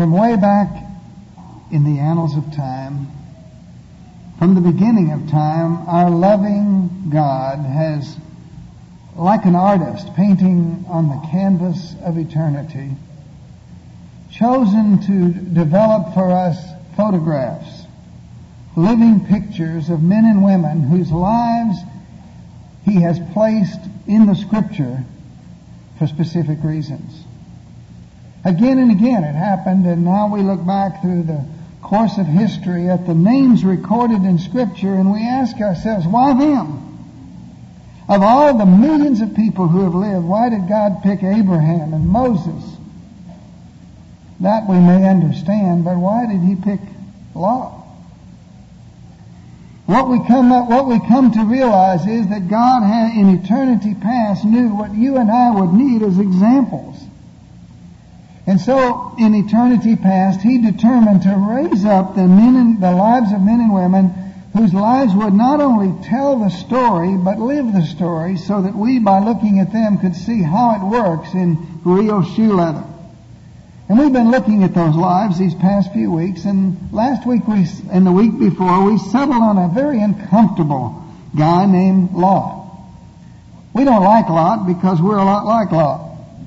From way back in the annals of time, from the beginning of time, our loving God has, like an artist painting on the canvas of eternity, chosen to develop for us photographs, living pictures of men and women whose lives He has placed in the Scripture for specific reasons. Again and again it happened, and now we look back through the course of history at the names recorded in Scripture, and we ask ourselves, why them? Of all the millions of people who have lived, why did God pick Abraham and Moses? That we may understand, but why did He pick Lot? What we come to realize is that God had, in eternity past, knew what you and I would need as examples. And so, in eternity past, He determined to raise up the lives of men and women whose lives would not only tell the story, but live the story, so that we, by looking at them, could see how it works in real shoe leather. And we've been looking at those lives these past few weeks, and last week and the week before, we settled on a very uncomfortable guy named Lot. We don't like Lot because we're a lot like Lot.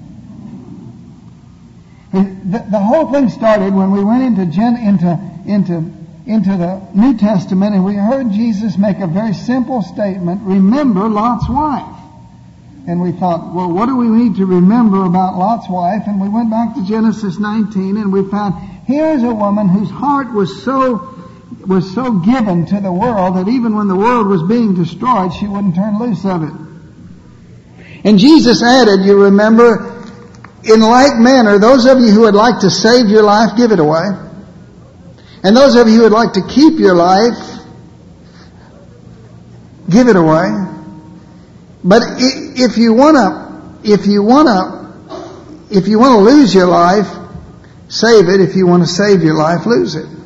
The whole thing started when we went into the New Testament, and we heard Jesus make a very simple statement: remember Lot's wife. And we thought, well, what do we need to remember about Lot's wife? And we went back to Genesis 19, and we found here's a woman whose heart was so given to the world that even when the world was being destroyed, she wouldn't turn loose of it. And Jesus added, you remember, in like manner, those of you who would like to save your life, give it away. And those of you who would like to keep your life, give it away. But if you want to lose your life, save it. If you want to save your life, lose it.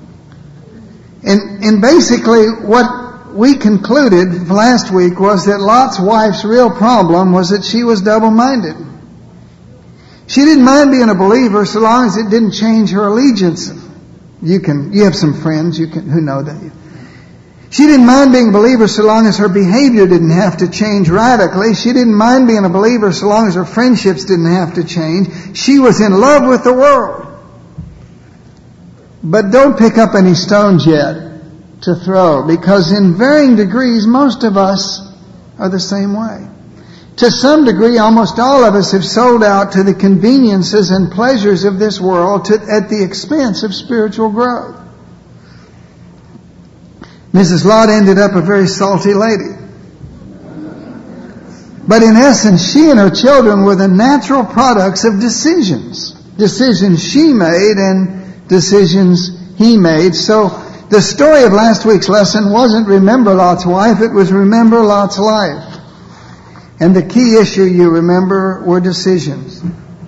And basically what we concluded last week was that Lot's wife's real problem was that she was double-minded. She didn't mind being a believer so long as it didn't change her allegiance. You have some friends who know that. She didn't mind being a believer so long as her behavior didn't have to change radically. She didn't mind being a believer so long as her friendships didn't have to change. She was in love with the world. But don't pick up any stones yet to throw, because in varying degrees most of us are the same way. To some degree, almost all of us have sold out to the conveniences and pleasures of this world at the expense of spiritual growth. Mrs. Lot ended up a very salty lady. But in essence, she and her children were the natural products of decisions. Decisions she made and decisions he made. So the story of last week's lesson wasn't remember Lot's wife, it was remember Lot's life. And the key issue, you remember, were decisions.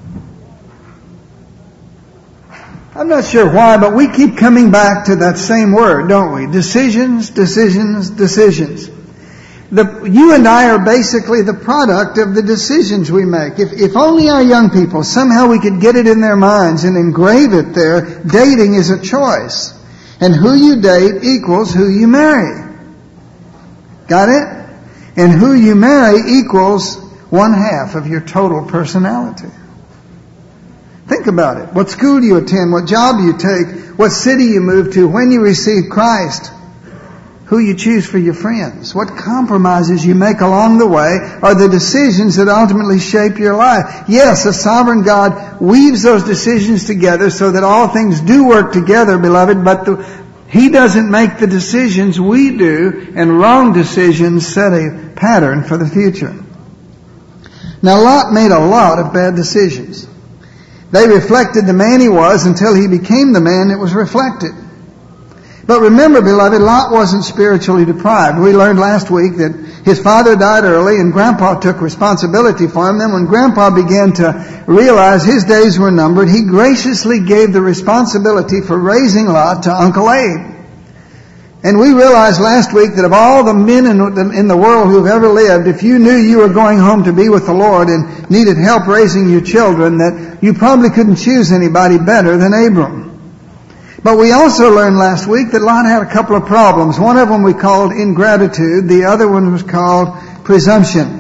I'm not sure why, but we keep coming back to that same word, don't we? Decisions, decisions, decisions. You and I are basically the product of the decisions we make. If only our young people, somehow we could get it in their minds and engrave it there, dating is a choice. And who you date equals who you marry. Got it? And who you marry equals 1/2 of your total personality. Think about it. What school you attend, what job you take, what city you move to, when you receive Christ, who you choose for your friends, what compromises you make along the way are the decisions that ultimately shape your life. Yes, a sovereign God weaves those decisions together so that all things do work together, beloved, but He doesn't make the decisions, we do, and wrong decisions set a pattern for the future. Now, Lot made a lot of bad decisions. They reflected the man he was until he became the man that was reflected. But remember, beloved, Lot wasn't spiritually deprived. We learned last week that his father died early and Grandpa took responsibility for him. Then when Grandpa began to realize his days were numbered, he graciously gave the responsibility for raising Lot to Uncle Abe. And we realized last week that of all the men in the world who have ever lived, if you knew you were going home to be with the Lord and needed help raising your children, that you probably couldn't choose anybody better than Abram. But we also learned last week that Lot had a couple of problems. One of them we called ingratitude. The other one was called presumption.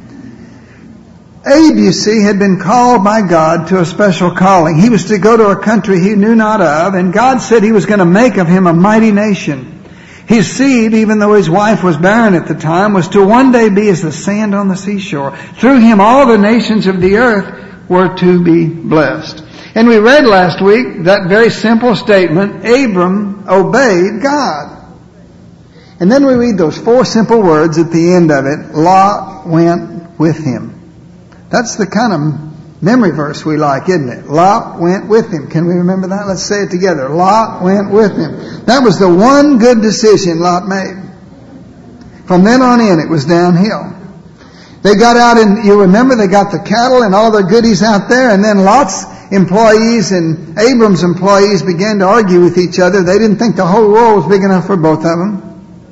Abe, you see, had been called by God to a special calling. He was to go to a country he knew not of, and God said he was going to make of him a mighty nation. His seed, even though his wife was barren at the time, was to one day be as the sand on the seashore. Through him all the nations of the earth were to be blessed. And we read last week that very simple statement, Abram obeyed God. And then we read those 4 simple words at the end of it, Lot went with him. That's the kind of memory verse we like, isn't it? Lot went with him. Can we remember that? Let's say it together. Lot went with him. That was the one good decision Lot made. From then on in, it was downhill. They got out and, you remember, they got the cattle and all their goodies out there, and then Lot's employees and Abram's employees began to argue with each other. They didn't think the whole world was big enough for both of them.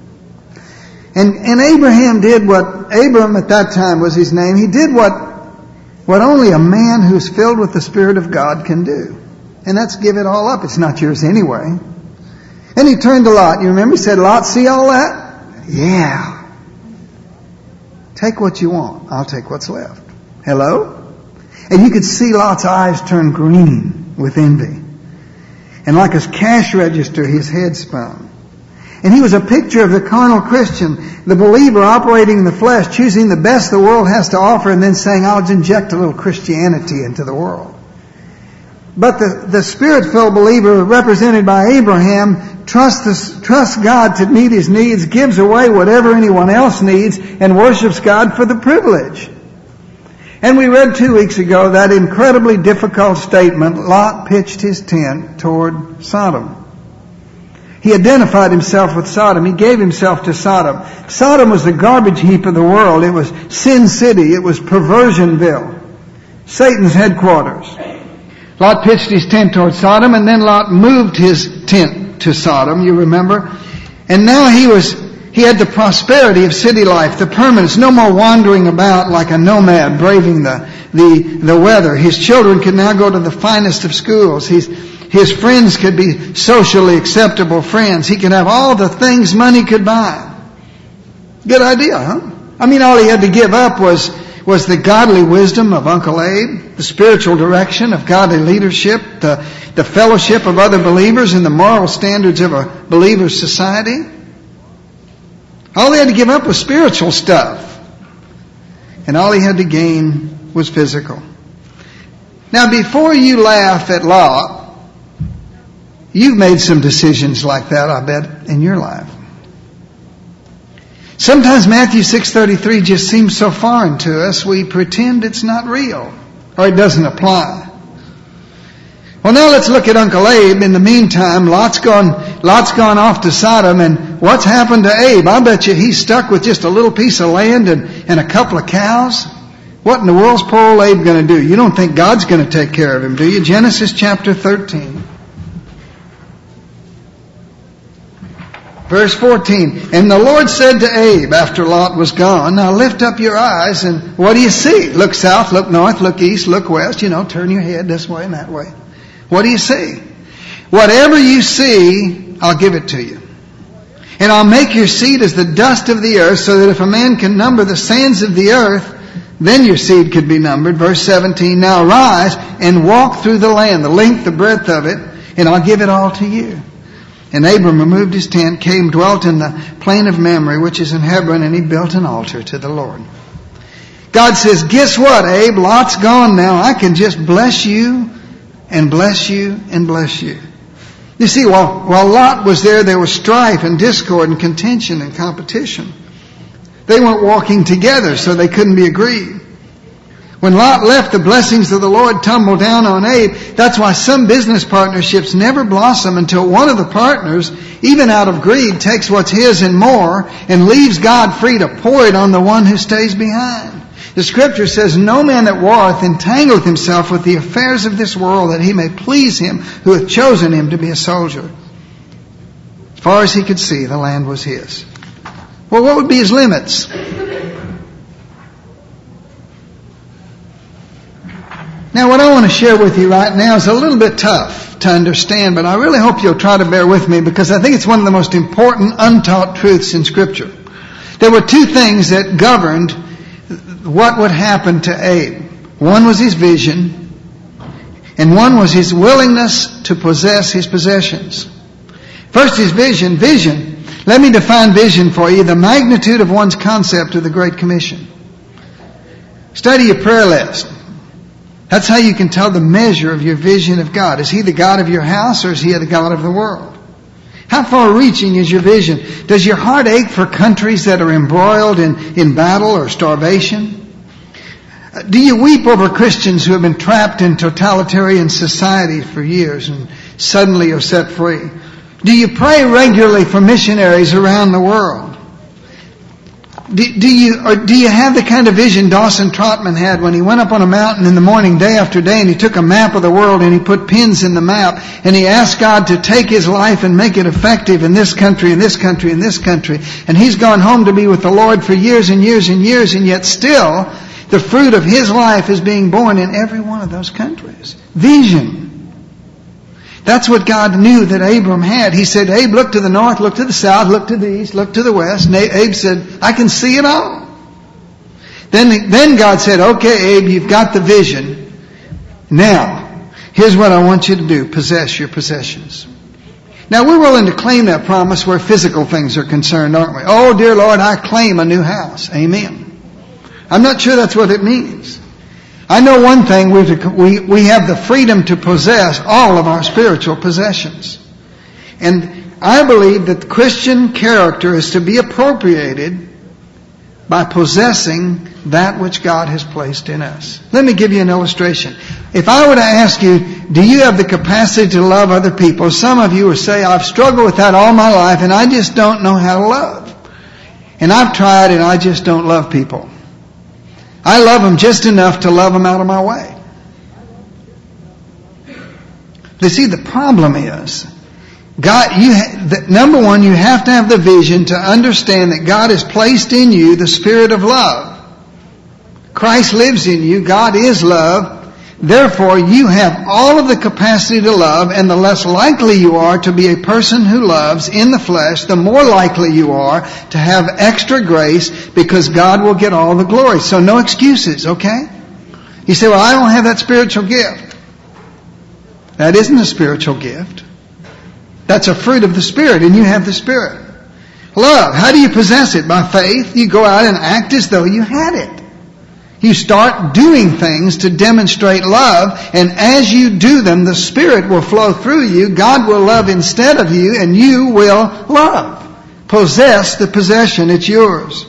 And Abraham did what, Abram at that time was his name, he did what only a man who's filled with the Spirit of God can do. And that's give it all up. It's not yours anyway. And he turned to Lot. You remember he said, Lot, see all that? Yeah. Take what you want. I'll take what's left. Hello? And you could see Lot's eyes turn green with envy. And like a cash register, his head spun. And he was a picture of the carnal Christian, the believer operating in the flesh, choosing the best the world has to offer, and then saying, I'll inject a little Christianity into the world. But the Spirit-filled believer, represented by Abraham, trusts God to meet his needs, gives away whatever anyone else needs, and worships God for the privilege. And we read 2 weeks ago that incredibly difficult statement, Lot pitched his tent toward Sodom. He identified himself with Sodom. He gave himself to Sodom. Sodom was the garbage heap of the world. It was Sin City. It was Perversionville. Satan's headquarters. Lot pitched his tent toward Sodom, and then Lot moved his tent to Sodom, you remember. And now he had the prosperity of city life, the permanence, no more wandering about like a nomad braving the weather. His children could now go to the finest of schools. His friends could be socially acceptable friends. He could have all the things money could buy. Good idea, huh? I mean, all he had to give up was the godly wisdom of Uncle Abe, the spiritual direction of godly leadership, the fellowship of other believers, and the moral standards of a believer's society. All he had to give up was spiritual stuff. And all he had to gain was physical. Now, before you laugh at Lot, you've made some decisions like that, I bet, in your life. Sometimes Matthew 6:33 just seems so foreign to us, we pretend it's not real, or it doesn't apply. Well, now let's look at Uncle Abe. In the meantime, Lot's gone off to Sodom, and what's happened to Abe? I bet you he's stuck with just a little piece of land and a couple of cows. What in the world's poor old Abe going to do? You don't think God's going to take care of him, do you? Genesis chapter 13. Verse 14, and the Lord said to Abe after Lot was gone, now lift up your eyes and what do you see? Look south, look north, look east, look west, turn your head this way and that way. What do you see? Whatever you see, I'll give it to you. And I'll make your seed as the dust of the earth, so that if a man can number the sands of the earth, then your seed could be numbered. Verse 17, now rise and walk through the land, the length, the breadth of it, and I'll give it all to you. And Abram removed his tent, came, dwelt in the plain of Mamre, which is in Hebron, and he built an altar to the Lord. God says, guess what, Abe? Lot's gone now. I can just bless you and bless you and bless you. You see, while Lot was there was strife and discord and contention and competition. They weren't walking together, so they couldn't be agreed. When Lot left, the blessings of the Lord tumbled down on Abe. That's why some business partnerships never blossom until one of the partners, even out of greed, takes what's his and more and leaves God free to pour it on the one who stays behind. The Scripture says, no man that warreth entangleth himself with the affairs of this world, that he may please him who hath chosen him to be a soldier. As far as he could see, the land was his. Well, what would be his limits? Now, what I want to share with you right now is a little bit tough to understand, but I really hope you'll try to bear with me because I think it's one of the most important untaught truths in Scripture. There were two things that governed what would happen to Abe. One was his vision, and one was his willingness to possess his possessions. First, his vision. Vision. Let me define vision for you, the magnitude of one's concept of the Great Commission. Study your prayer list. That's how you can tell the measure of your vision of God. Is He the God of your house or is He the God of the world? How far-reaching is your vision? Does your heart ache for countries that are embroiled in battle or starvation? Do you weep over Christians who have been trapped in totalitarian society for years and suddenly are set free? Do you pray regularly for missionaries around the world? Do you have the kind of vision Dawson Trotman had when he went up on a mountain in the morning day after day and he took a map of the world and he put pins in the map and he asked God to take his life and make it effective in this country, in this country, in this country. And he's gone home to be with the Lord for years and years and years, and yet still the fruit of his life is being born in every one of those countries. Vision. That's what God knew that Abram had. He said, Abe, look to the north, look to the south, look to the east, look to the west. And Abe said, I can see it all. Then God said, okay, Abe, you've got the vision. Now, here's what I want you to do. Possess your possessions. Now, we're willing to claim that promise where physical things are concerned, aren't we? Oh, dear Lord, I claim a new house. Amen. I'm not sure that's what it means. I know one thing, we have the freedom to possess all of our spiritual possessions. And I believe that Christian character is to be appropriated by possessing that which God has placed in us. Let me give you an illustration. If I were to ask you, do you have the capacity to love other people? Some of you would say, I've struggled with that all my life and I just don't know how to love. And I've tried and I just don't love people. I love them just enough to love them out of my way. You see, the problem is, number one, you have to have the vision to understand that God has placed in you the spirit of love. Christ lives in you. God is love. Therefore, you have all of the capacity to love, and the less likely you are to be a person who loves in the flesh, the more likely you are to have extra grace because God will get all the glory. So no excuses, okay? You say, well, I don't have that spiritual gift. That isn't a spiritual gift. That's a fruit of the Spirit, and you have the Spirit. Love, how do you possess it? By faith. You go out and act as though you had it. You start doing things to demonstrate love, and as you do them, the Spirit will flow through you. God will love instead of you, and you will love. Possess the possession. It's yours.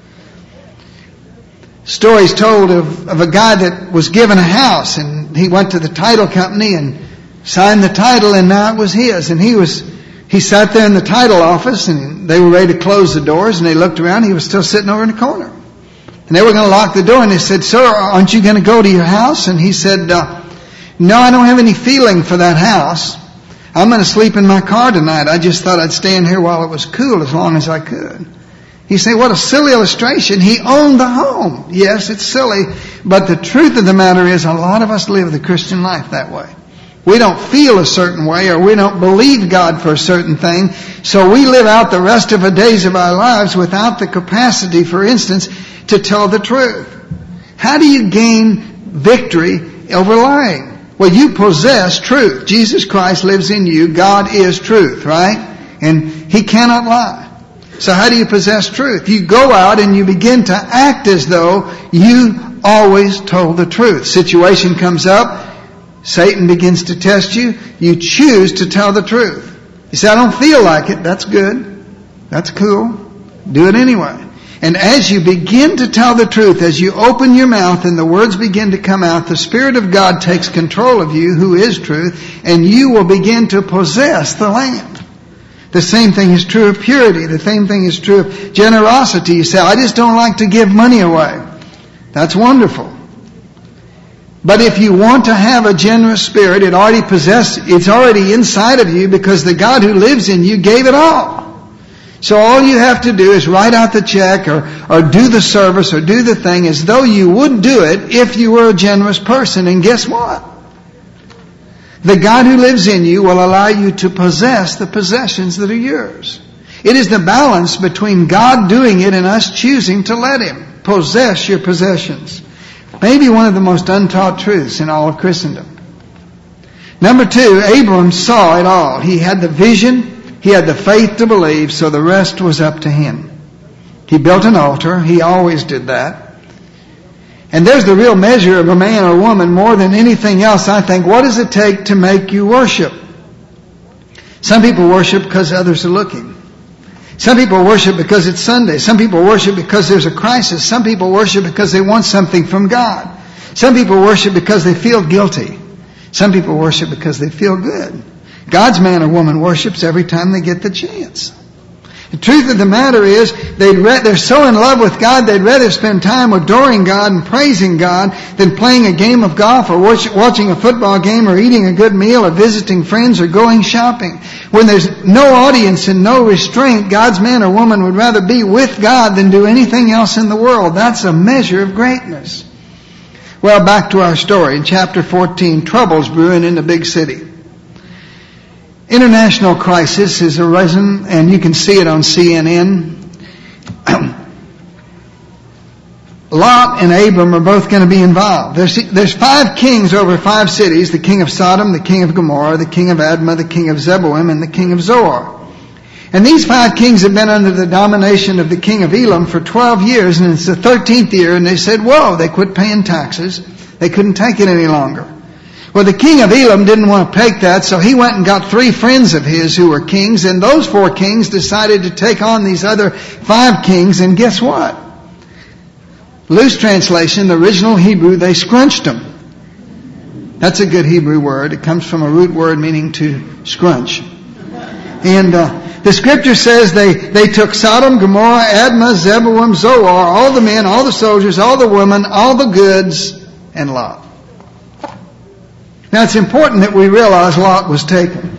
Stories told of a guy that was given a house, and he went to the title company and signed the title, and now it was his. And he sat there in the title office, and they were ready to close the doors, and they looked around, he was still sitting over in the corner. And they were going to lock the door, and they said, sir, aren't you going to go to your house? And he said, no, I don't have any feeling for that house. I'm going to sleep in my car tonight. I just thought I'd stay in here while it was cool as long as I could. You say, what a silly illustration. He owned the home. Yes, it's silly, but the truth of the matter is a lot of us live the Christian life that way. We don't feel a certain way, or we don't believe God for a certain thing, so we live out the rest of the days of our lives without the capacity, for instance, to tell the truth. How do you gain victory over lying? Well, you possess truth. Jesus Christ lives in you. God is truth, right? And He cannot lie. So how do you possess truth? You go out and you begin to act as though you always told the truth. Situation comes up. Satan begins to test you. You choose to tell the truth. You say, I don't feel like it. That's good. That's cool. Do it anyway. And as you begin to tell the truth, as you open your mouth and the words begin to come out, the Spirit of God takes control of you, who is truth, and you will begin to possess the land. The same thing is true of purity. The same thing is true of generosity. You say, I just don't like to give money away. That's wonderful. But if you want to have a generous spirit, it's already inside of you because the God who lives in you gave it all. So all you have to do is write out the check or do the service or do the thing as though you would do it if you were a generous person. And guess what? The God who lives in you will allow you to possess the possessions that are yours. It is the balance between God doing it and us choosing to let Him possess your possessions. Maybe one of the most untaught truths in all of Christendom. Number 2, Abram saw it all. He had the vision, he had the faith to believe, so the rest was up to him. He built an altar. He always did that. And there's the real measure of a man or woman more than anything else, I think. What does it take to make you worship? Some people worship because others are looking. Some people worship because it's Sunday. Some people worship because there's a crisis. Some people worship because they want something from God. Some people worship because they feel guilty. Some people worship because they feel good. God's man or woman worships every time they get the chance. The truth of the matter is, they're so in love with God, they'd rather spend time adoring God and praising God than playing a game of golf or watching a football game or eating a good meal or visiting friends or going shopping. When there's no audience and no restraint, God's man or woman would rather be with God than do anything else in the world. That's a measure of greatness. Well, back to our story. In chapter 14, trouble's brewing in the big city. International crisis has arisen, and you can see it on CNN. Lot and Abram are both going to be involved. There's 5 kings over 5 cities: the king of Sodom, the king of Gomorrah, the king of Admah, the king of Zeboim, and the king of Zoar. And these 5 kings have been under the domination of the king of Elam for 12 years, and it's the 13th year, and they said, whoa, they quit paying taxes. They couldn't take it any longer. Well, the king of Elam didn't want to take that, so he went and got 3 friends of his who were kings, and those 4 kings decided to take on these other 5 kings, and guess what? Loose translation, the original Hebrew, they scrunched them. That's a good Hebrew word. It comes from a root word meaning to scrunch. And the scripture says they took Sodom, Gomorrah, Admah, Zeboim, Zoar, all the men, all the soldiers, all the women, all the goods, and Lot. Now, it's important that we realize Lot was taken.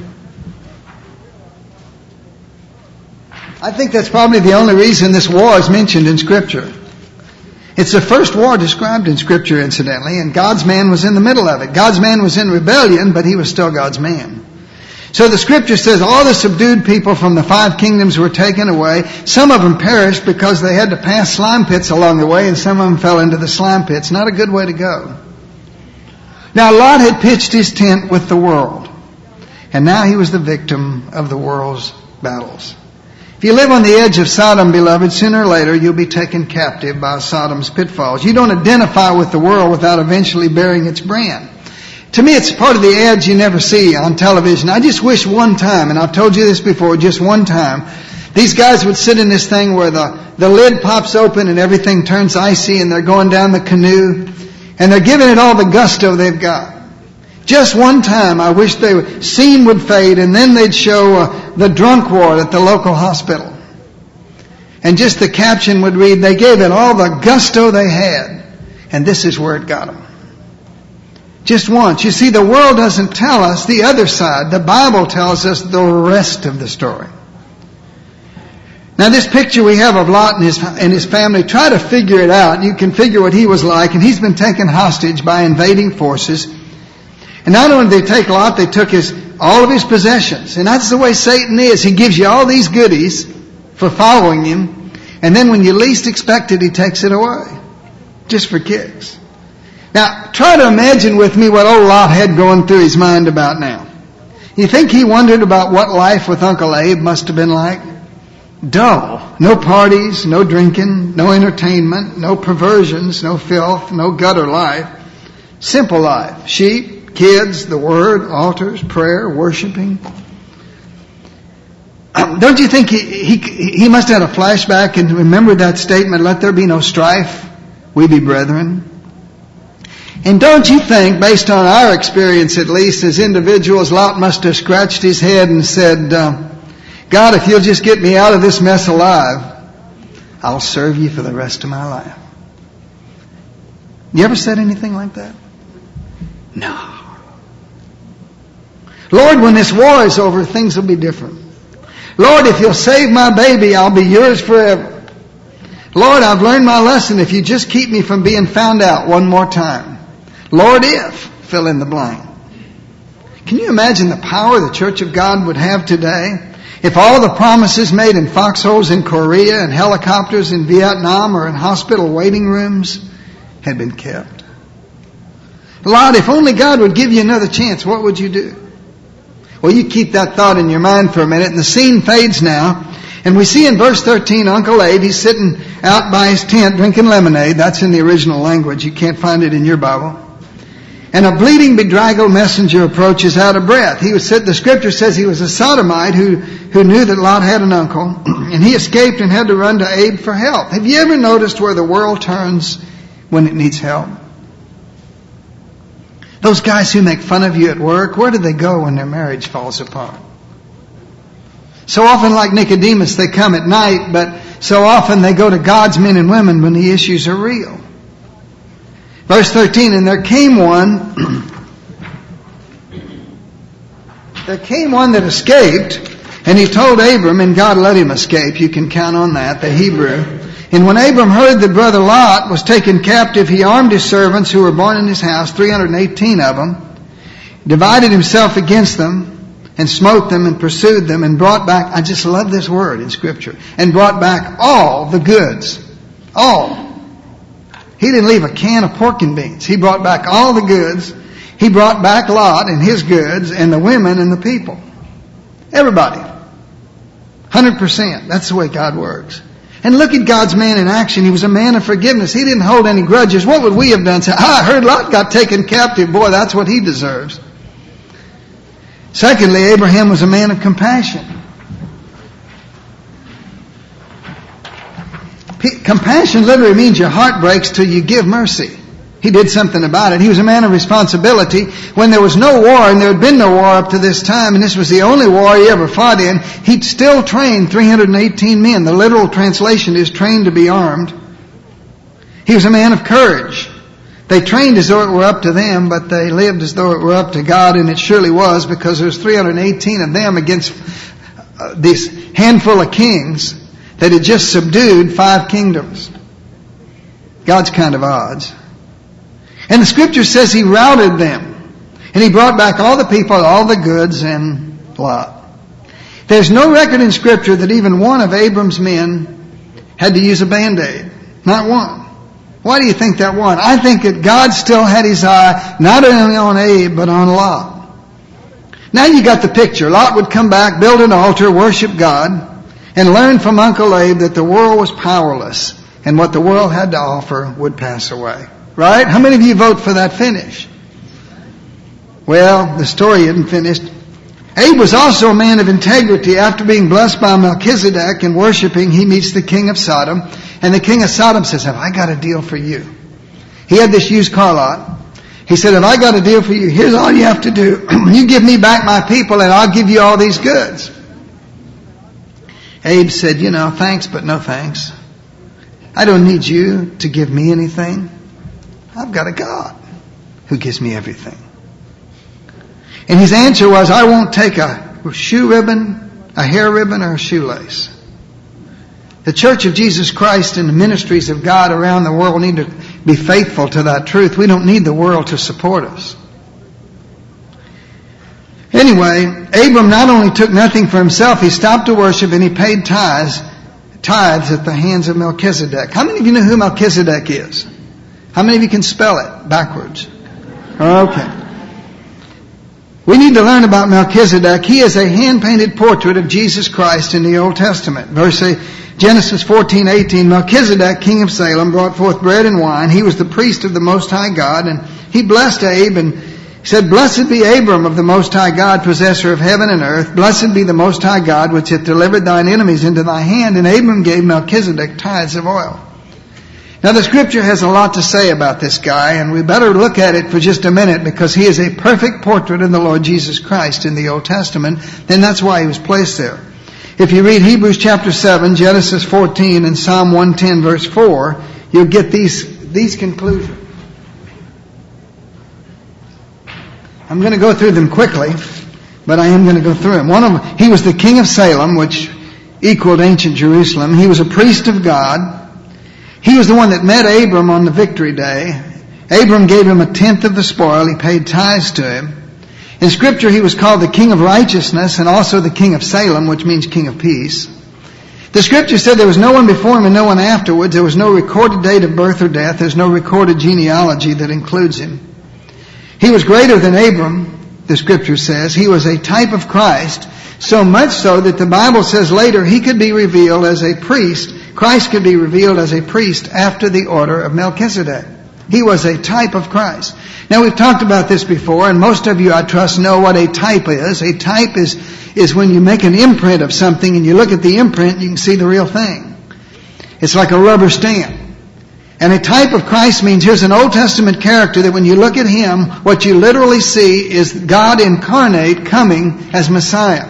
I think that's probably the only reason this war is mentioned in Scripture. It's the first war described in Scripture, incidentally, and God's man was in the middle of it. God's man was in rebellion, but he was still God's man. So the Scripture says all the subdued people from the 5 kingdoms were taken away. Some of them perished because they had to pass slime pits along the way, and some of them fell into the slime pits. Not a good way to go. Now, Lot had pitched his tent with the world, and now he was the victim of the world's battles. If you live on the edge of Sodom, beloved, sooner or later you'll be taken captive by Sodom's pitfalls. You don't identify with the world without eventually bearing its brand. To me, it's part of the ads you never see on television. I just wish one time, and I've told you this before, just one time, these guys would sit in this thing where the lid pops open and everything turns icy, and they're going down the canoe, and they're giving it all the gusto they've got. Just one time, I wish scene would fade, and then they'd show the drunk ward at the local hospital. And just the caption would read, they gave it all the gusto they had, and this is where it got them. Just once. You see, the world doesn't tell us the other side. The Bible tells us the rest of the story. Now, this picture we have of Lot and his family, try to figure it out. You can figure what he was like, and he's been taken hostage by invading forces. And not only did they take Lot, they took all of his possessions. And that's the way Satan is. He gives you all these goodies for following him, and then when you least expect it, he takes it away. Just for kicks. Now, try to imagine with me what old Lot had going through his mind about now. You think he wondered about what life with Uncle Abe must have been like? Dull. No parties, no drinking, no entertainment, no perversions, no filth, no gutter life. Simple life. Sheep, kids, the Word, altars, prayer, worshiping. Don't you think he must have had a flashback and remembered that statement, let there be no strife, we be brethren? And don't you think, based on our experience at least as individuals, Lot must have scratched his head and said, God, if you'll just get me out of this mess alive, I'll serve you for the rest of my life. You ever said anything like that? No. Lord, when this war is over, things will be different. Lord, if you'll save my baby, I'll be yours forever. Lord, I've learned my lesson if you just keep me from being found out one more time. Lord, if, fill in the blank. Can you imagine the power the Church of God would have today if all the promises made in foxholes in Korea and helicopters in Vietnam or in hospital waiting rooms had been kept? Lord, if only God would give you another chance, what would you do? Well, you keep that thought in your mind for a minute, and the scene fades now. And we see in verse 13, Uncle Abe, he's sitting out by his tent drinking lemonade. That's in the original language. You can't find it in your Bible. And a bleeding, bedraggled messenger approaches out of breath. The scripture says he was a sodomite who knew that Lot had an uncle, and he escaped and had to run to Abe for help. Have you ever noticed where the world turns when it needs help? Those guys who make fun of you at work, where do they go when their marriage falls apart? So often, like Nicodemus, they come at night, but so often they go to God's men and women when the issues are real. Verse 13, and there came one that escaped, and he told Abram, and God let him escape. You can count on that, the Hebrew. And when Abram heard that brother Lot was taken captive, he armed his servants who were born in his house, 318 of them, divided himself against them, and smote them and pursued them and brought back, I just love this word in Scripture, and brought back all the goods. All. He didn't leave a can of pork and beans. He brought back all the goods. He brought back Lot and his goods and the women and the people. Everybody. 100%. That's the way God works. And look at God's man in action. He was a man of forgiveness. He didn't hold any grudges. What would we have done? Say, I heard Lot got taken captive. Boy, that's what he deserves. Secondly, Abraham was a man of compassion. Compassion literally means your heart breaks till you give mercy. He did something about it. He was a man of responsibility. When there was no war, and there had been no war up to this time, and this was the only war he ever fought in, he'd still trained 318 men. The literal translation is trained to be armed. He was a man of courage. They trained as though it were up to them, but they lived as though it were up to God, and it surely was, because there was 318 of them against this handful of kings that had just subdued 5 kingdoms. God's kind of odds. And the scripture says he routed them. And he brought back all the people, all the goods, and Lot. There's no record in scripture that even one of Abram's men had to use a Band-Aid. Not one. Why do you think that one? I think that God still had his eye not only on Abe, but on Lot. Now you got the picture. Lot would come back, build an altar, worship God, and learn from Uncle Abe that the world was powerless and what the world had to offer would pass away. Right? How many of you vote for that finish? Well, the story isn't finished. Abe was also a man of integrity. After being blessed by Melchizedek and worshiping, he meets the king of Sodom. And the king of Sodom says, have I got a deal for you? He had this used car lot. He said, have I got a deal for you? Here's all you have to do. You give me back my people and I'll give you all these goods. Abe said, thanks, but no thanks. I don't need you to give me anything. I've got a God who gives me everything. And his answer was, I won't take a shoe ribbon, a hair ribbon, or a shoelace. The Church of Jesus Christ and the ministries of God around the world need to be faithful to that truth. We don't need the world to support us. Anyway, Abram not only took nothing for himself, he stopped to worship and he paid tithes at the hands of Melchizedek. How many of you know who Melchizedek is? How many of you can spell it backwards? Okay. We need to learn about Melchizedek. He is a hand-painted portrait of Jesus Christ in the Old Testament. Genesis 14:18, Melchizedek, king of Salem, brought forth bread and wine. He was the priest of the Most High God, and he blessed Abe and said, Blessed be Abram of the Most High God, possessor of heaven and earth. Blessed be the Most High God, which hath delivered thine enemies into thy hand. And Abram gave Melchizedek tithes of oil. Now the scripture has a lot to say about this guy, and we better look at it for just a minute because he is a perfect portrait of the Lord Jesus Christ in the Old Testament, and that's why he was placed there. If you read Hebrews chapter 7, Genesis 14, and Psalm 110 verse 4, you'll get these conclusions. I'm going to go through them quickly, but I am going to go through them. One of them, he was the king of Salem, which equaled ancient Jerusalem. He was a priest of God. He was the one that met Abram on the victory day. Abram gave him 1/10 of the spoil. He paid tithes to him. In Scripture, he was called the king of righteousness and also the king of Salem, which means king of peace. The Scripture said there was no one before him and no one afterwards. There was no recorded date of birth or death. There's no recorded genealogy that includes him. He was greater than Abram, the Scripture says. He was a type of Christ, so much so that the Bible says later he could be revealed as a priest. Christ could be revealed as a priest after the order of Melchizedek. He was a type of Christ. Now, we've talked about this before, and most of you, I trust, know what a type is. A type is when you make an imprint of something and you look at the imprint, you can see the real thing. It's like a rubber stamp. And a type of Christ means here's an Old Testament character that when you look at him, what you literally see is God incarnate coming as Messiah.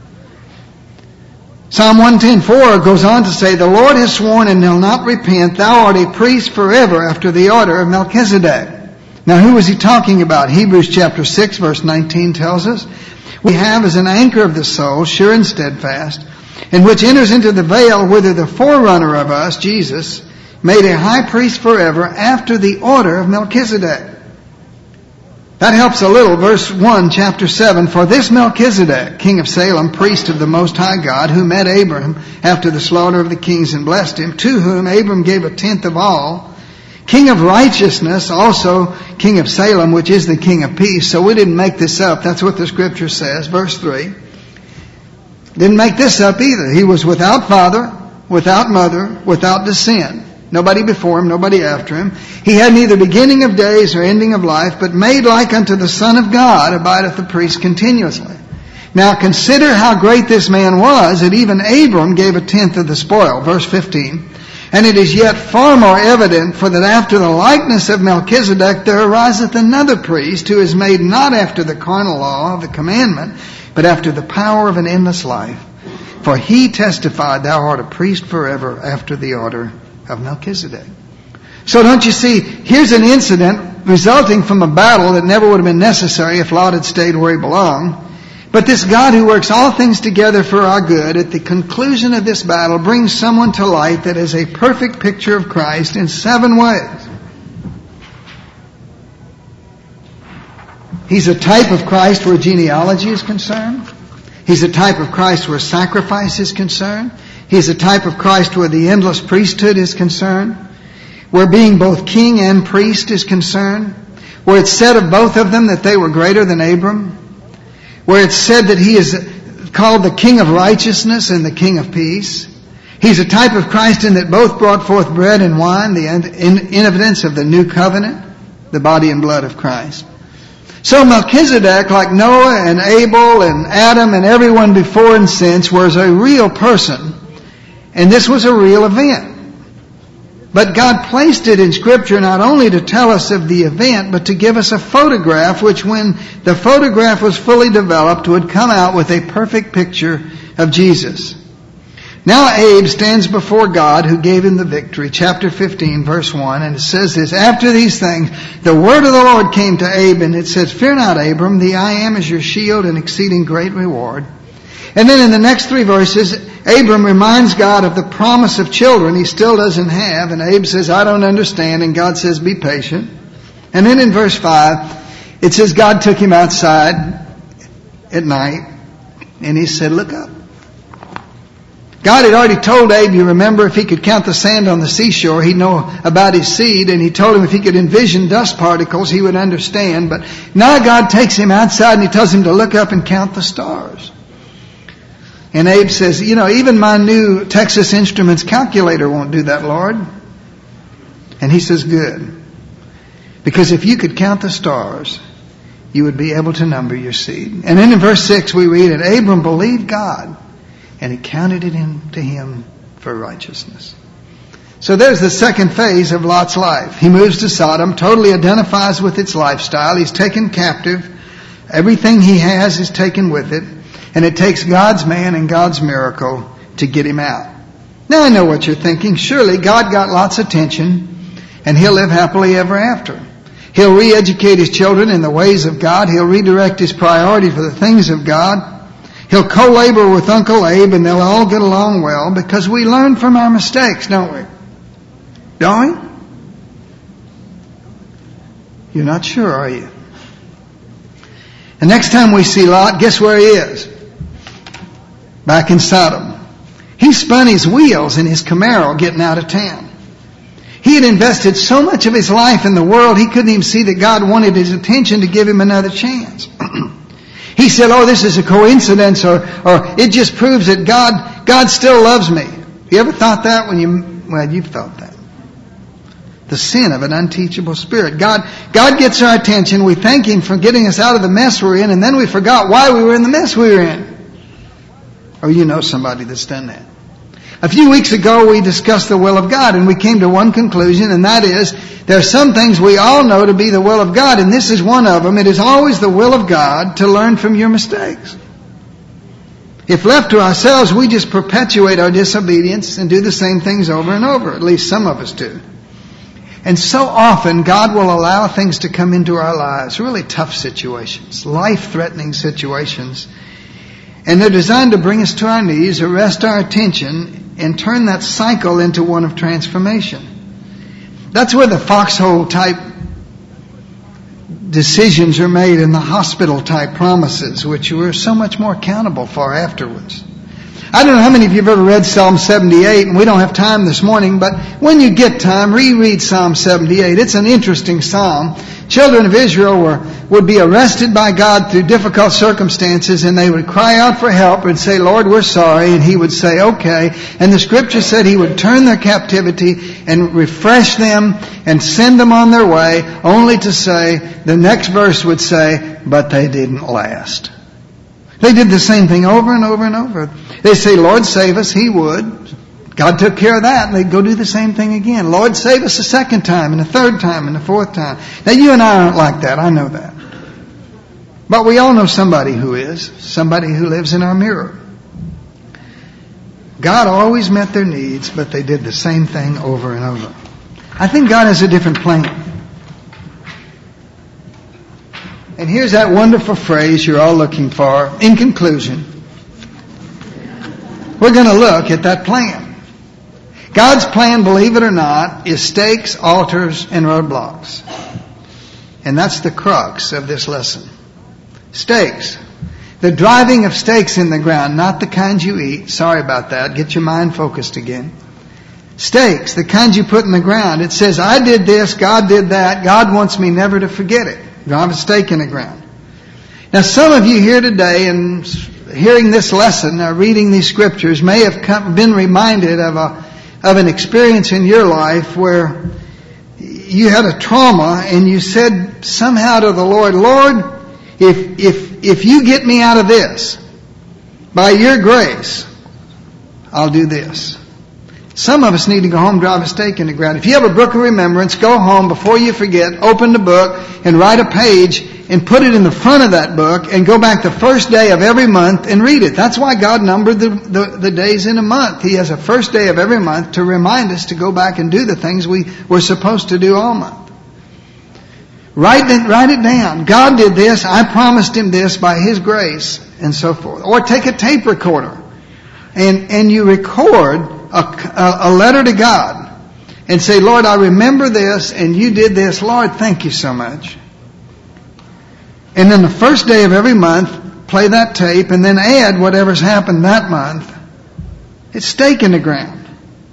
Psalm 110:4 goes on to say, "The Lord has sworn and will not repent. Thou art a priest forever after the order of Melchizedek." Now, who was he talking about? Hebrews chapter 6 verse 19 tells us, "We have as an anchor of the soul, sure and steadfast, and which enters into the veil, whither the forerunner of us, Jesus, made a high priest forever after the order of Melchizedek." That helps a little. Verse 1, chapter 7, "For this Melchizedek, king of Salem, priest of the Most High God, who met Abram after the slaughter of the kings and blessed him, to whom Abram gave 1/10 of all, king of righteousness, also king of Salem, which is the king of peace." So we didn't make this up. That's what the Scripture says. Verse 3. Didn't make this up either. He was without father, without mother, without descent. Nobody before him, nobody after him. He had neither beginning of days or ending of life, but made like unto the Son of God abideth the priest continuously. Now consider how great this man was, that even Abram gave 1/10 of the spoil. Verse 15. "And it is yet far more evident, for that after the likeness of Melchizedek there ariseth another priest, who is made not after the carnal law of the commandment, but after the power of an endless life. For he testified, Thou art a priest forever after the order of Melchizedek." So don't you see, here's an incident resulting from a battle that never would have been necessary if Lot had stayed where he belonged. But this God who works all things together for our good, at the conclusion of this battle, brings someone to light that is a perfect picture of Christ in 7 ways. He's a type of Christ where genealogy is concerned. He's a type of Christ where sacrifice is concerned. He's a type of Christ where the endless priesthood is concerned, where being both king and priest is concerned, where it's said of both of them that they were greater than Abram, where it's said that he is called the king of righteousness and the king of peace. He's a type of Christ in that both brought forth bread and wine, the evidence of the new covenant, the body and blood of Christ. So Melchizedek, like Noah and Abel and Adam and everyone before and since, was a real person. And this was a real event. But God placed it in Scripture not only to tell us of the event, but to give us a photograph, which when the photograph was fully developed would come out with a perfect picture of Jesus. Now Abe stands before God who gave him the victory. Chapter 15, verse 1, and it says this, "After these things, the word of the Lord came to Abe, and it says, Fear not, Abram, the I am is your shield and exceeding great reward." And then in the next 3 verses, Abram reminds God of the promise of children he still doesn't have. And Abe says, "I don't understand." And God says, "Be patient." And then in verse 5, it says God took him outside at night and he said, "Look up." God had already told Abe, you remember, if he could count the sand on the seashore, he'd know about his seed. And he told him if he could envision dust particles, he would understand. But now God takes him outside and he tells him to look up and count the stars. And Abe says, even my new Texas Instruments calculator won't do that, Lord. And he says, good. Because if you could count the stars, you would be able to number your seed. And then in verse 6 we read it, Abram believed God, and he counted it to him for righteousness. So there's the second phase of Lot's life. He moves to Sodom, totally identifies with its lifestyle. He's taken captive. Everything he has is taken with it. And it takes God's man and God's miracle to get him out. Now I know what you're thinking. Surely God got Lot's attention and he'll live happily ever after. He'll re-educate his children in the ways of God. He'll redirect his priority for the things of God. He'll co-labor with Uncle Abe, and they'll all get along well because we learn from our mistakes, don't we? Don't we? You're not sure, are you? The next time we see Lot, guess where he is? Back in Sodom. He spun his wheels in his Camaro getting out of town. He had invested so much of his life in the world, he couldn't even see that God wanted his attention to give him another chance. He said, oh, this is a coincidence, or it just proves that God still loves me. You ever thought that you've thought that. The sin of an unteachable spirit. God gets our attention. We thank Him for getting us out of the mess we're in, and then we forgot why we were in the mess we were in. Or you know somebody that's done that. A few weeks ago we discussed the will of God, and we came to one conclusion, and that is there are some things we all know to be the will of God, and this is one of them. It is always the will of God to learn from your mistakes. If left to ourselves, we just perpetuate our disobedience and do the same things over and over. At least some of us do. And so often God will allow things to come into our lives, really tough situations, life-threatening situations. And they're designed to bring us to our knees, arrest our attention, and turn that cycle into one of transformation. That's where the foxhole type decisions are made and the hospital type promises, which we're so much more accountable for afterwards. I don't know how many of you have ever read Psalm 78, and we don't have time this morning, but when you get time, reread Psalm 78. It's an interesting psalm. Children of Israel would be arrested by God through difficult circumstances, and they would cry out for help and say, Lord, we're sorry, and He would say, okay. And the Scripture said He would turn their captivity and refresh them and send them on their way, only to say, the next verse would say, but they didn't last. They did the same thing over and over and over. They say, Lord, save us. He would. God took care of that, and they'd go do the same thing again. Lord, save us a second time, and a third time, and a fourth time. Now, you and I aren't like that. I know that. But we all know somebody who is. Somebody who lives in our mirror. God always met their needs, but they did the same thing over and over. I think God has a different plan. And here's that wonderful phrase you're all looking for. In conclusion, we're going to look at that plan. God's plan, believe it or not, is stakes, altars, and roadblocks. And that's the crux of this lesson. Stakes. The driving of stakes in the ground, not the kind you eat. Sorry about that. Get your mind focused again. Stakes, the kind you put in the ground. It says, I did this, God did that. God wants me never to forget it. Drive a stake in the ground. Now, some of you here today, and hearing this lesson, reading these scriptures, may have been reminded of an experience in your life where you had a trauma, and you said somehow to the Lord, Lord, if you get me out of this, by your grace, I'll do this. Some of us need to go home, drive a stake in the ground. If you have a book of remembrance, go home before you forget, open the book and write a page and put it in the front of that book and go back the first day of every month and read it. That's why God numbered the days in a month. He has a first day of every month to remind us to go back and do the things we were supposed to do all month. Write it down. God did this. I promised Him this by His grace, and so forth. Or take a tape recorder and you record a letter to God and say, Lord, I remember this and you did this. Lord, thank you so much. And then the first day of every month, play that tape and then add whatever's happened that month. It's stake in the ground.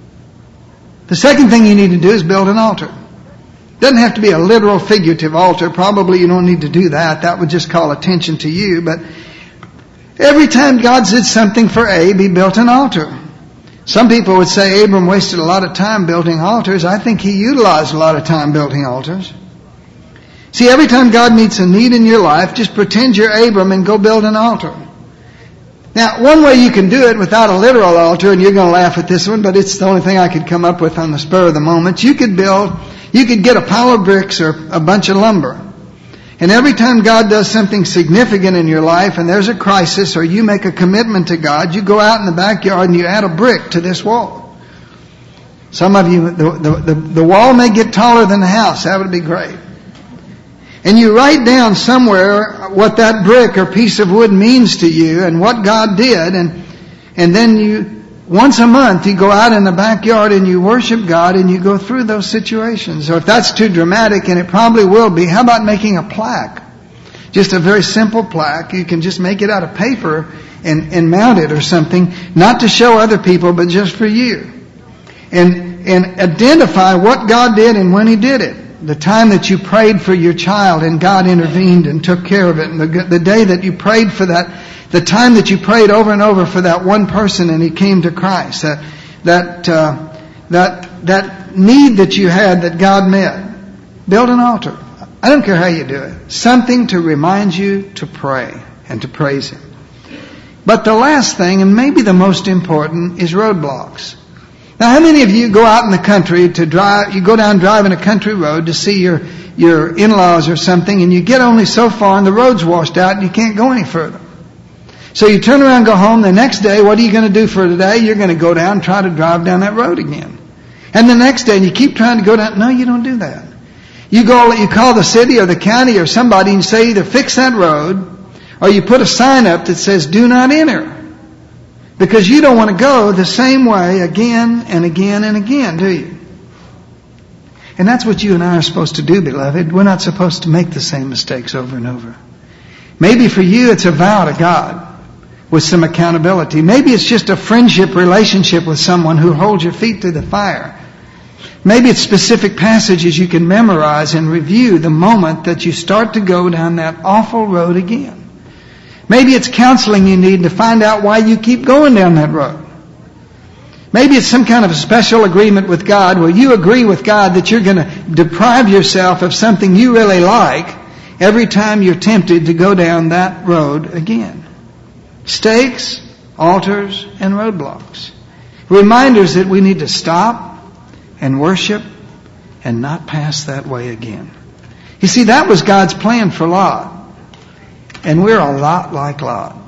The second thing you need to do is build an altar. It doesn't have to be a literal figurative altar. Probably you don't need to do that. That would just call attention to you. But every time God did something for Abe, He built an altar. Some people would say Abram wasted a lot of time building altars. I think he utilized a lot of time building altars. See, every time God meets a need in your life, just pretend you're Abram and go build an altar. Now, one way you can do it without a literal altar, and you're going to laugh at this one, but it's the only thing I could come up with on the spur of the moment. You could get a pile of bricks or a bunch of lumber. And every time God does something significant in your life and there's a crisis or you make a commitment to God, you go out in the backyard and you add a brick to this wall. Some of you, the wall may get taller than the house. That would be great. and you write down somewhere what that brick or piece of wood means to you and what God did, and then once a month you go out in the backyard and you worship God and you go through those situations. Or if that's too dramatic, and it probably will be, how about making a plaque? Just a very simple plaque. You can just make it out of paper and mount it or something, not to show other people, but just for you. And identify what God did and when He did it. The time that you prayed for your child and God intervened and took care of it. And the day that you prayed for that, the time that you prayed over and over for that one person and he came to Christ. That need that you had that God met. Build an altar. I don't care how you do it. Something to remind you to pray and to praise Him. But the last thing, and maybe the most important, is roadblocks. Now, how many of you go out in the country to drive, you go down driving a country road to see your in-laws or something, and you get only so far and the road's washed out and you can't go any further. So you turn around and go home. The next day, what are you going to do for today? You're going to go down and try to drive down that road again. And the next day, and you keep trying to go down. No, you don't do that. You call the city or the county or somebody and say either fix that road, or you put a sign up that says, do not enter. Because you don't want to go the same way again and again and again, do you? And that's what you and I are supposed to do, beloved. We're not supposed to make the same mistakes over and over. Maybe for you it's a vow to God with some accountability. Maybe it's just a friendship relationship with someone who holds your feet to the fire. Maybe it's specific passages you can memorize and review the moment that you start to go down that awful road again. Maybe it's counseling you need to find out why you keep going down that road. Maybe it's some kind of a special agreement with God where you agree with God that you're going to deprive yourself of something you really like every time you're tempted to go down that road again. Stakes, altars, and roadblocks. Reminders that we need to stop and worship and not pass that way again. You see, that was God's plan for Lot. And we're a lot like Lot.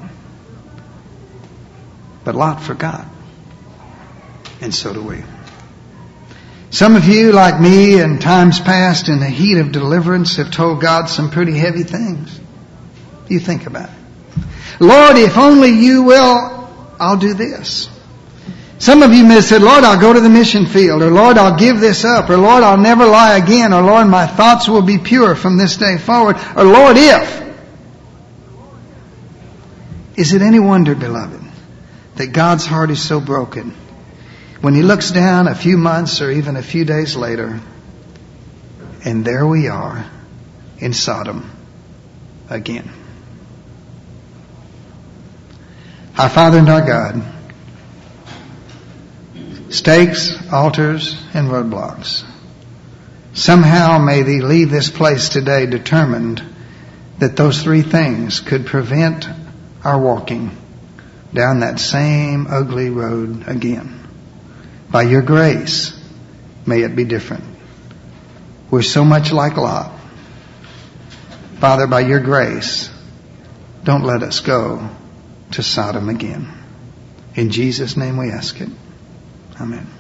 But Lot forgot. And so do we. Some of you, like me, in times past, in the heat of deliverance, have told God some pretty heavy things. You think about it. Lord, if only you will, I'll do this. Some of you may have said, Lord, I'll go to the mission field, or Lord, I'll give this up, or Lord, I'll never lie again, or Lord, my thoughts will be pure from this day forward, or Lord, if. Is it any wonder, beloved, that God's heart is so broken when He looks down a few months or even a few days later, and there we are in Sodom again? Our Father and our God, stakes, altars, and roadblocks. Somehow may Thee leave this place today determined that those three things could prevent our walking down that same ugly road again. By Your grace, may it be different. We're so much like Lot. Father, by Your grace, don't let us go to Sodom again. In Jesus' name we ask it. Amen.